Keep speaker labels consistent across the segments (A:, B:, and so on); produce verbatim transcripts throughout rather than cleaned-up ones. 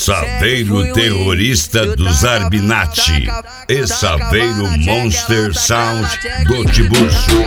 A: Saveiro terrorista dos Arbinati e Saveiro Monster Sound do Tiburcio.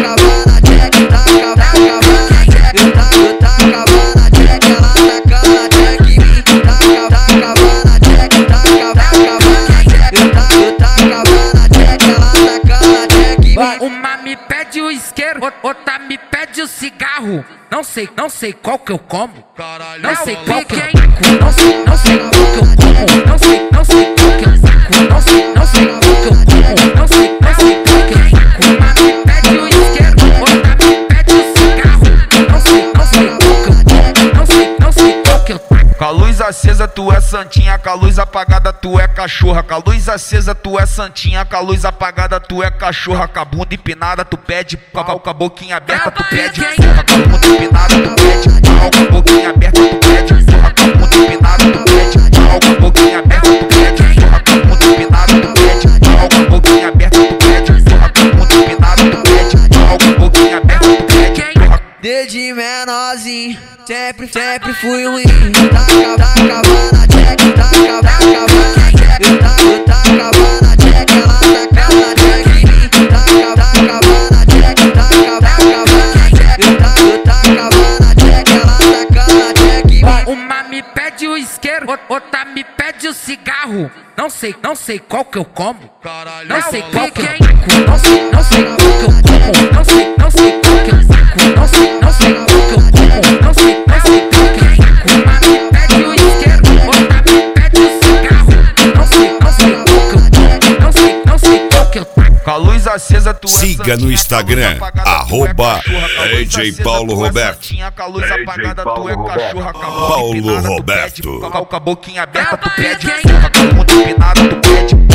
B: Uma me pede o isqueiro, outra me pede o cigarro. Não sei, não sei qual que eu como. Não sei qual que eu como. Não sei, não sei qual que eu como. Não sei, não sei qual que eu como. Não sei, não sei qual que eu como. Não sei, não sei qual que eu como. Uma me pede o isqueiro, outra me pede o cigarro. Não sei, não sei qual que eu como. Não sei, não sei qual que eu como.
C: Com a luz acesa tu é santinha, com a luz apagada tu é cachorra. Com a luz acesa tu é santinha, com a luz apagada tu é cachorra. Com a bunda empinada tu pede pau, com a boquinha aberta tu pede porra. Com a bunda empinada tu pede pau, com a boquinha aberta tu pede porra. Com a bunda empinada tu pede pau, com a boquinha aberta tu pede porra. Com a bunda empinada tu pede pau, com a boquinha aberta tu pede porra. Com a bunda empinada tu pede pau, com a boquinha aberta tu pede porra.
D: Desde menorzinho, sempre, sempre fui ruim. Tá cavando a check, tá cavando a check. Tá cavando a check, ela tá cavando a check em mim. Tá cavando a check, tá cavando a check. Tá cavando a check, ela tá cavando a check em mim.
B: Uma me pede o isqueiro, outra me pede o cigarro. Não sei, não sei qual que eu como. Não sei qual que eu como. Não sei, não sei qual que eu como. Não sei, não sei qual que eu como. Não sei, não sei qual que eu como. Não sei, não sei qual que eu como. Uma me pede o isqueiro, outra me pede o cigarro. Não sei, não sei qual que eu como. Não sei, não sei qual que eu como.
C: Com a luz acesa tu é
A: Siga no Instagram, arroba D J Paulo Roberto.
C: Com a luz apagada tu é cachorra.
A: Paulo Roberto.
C: Com a boquinha aberta tu pede porra. Com a bunda empinada tu pede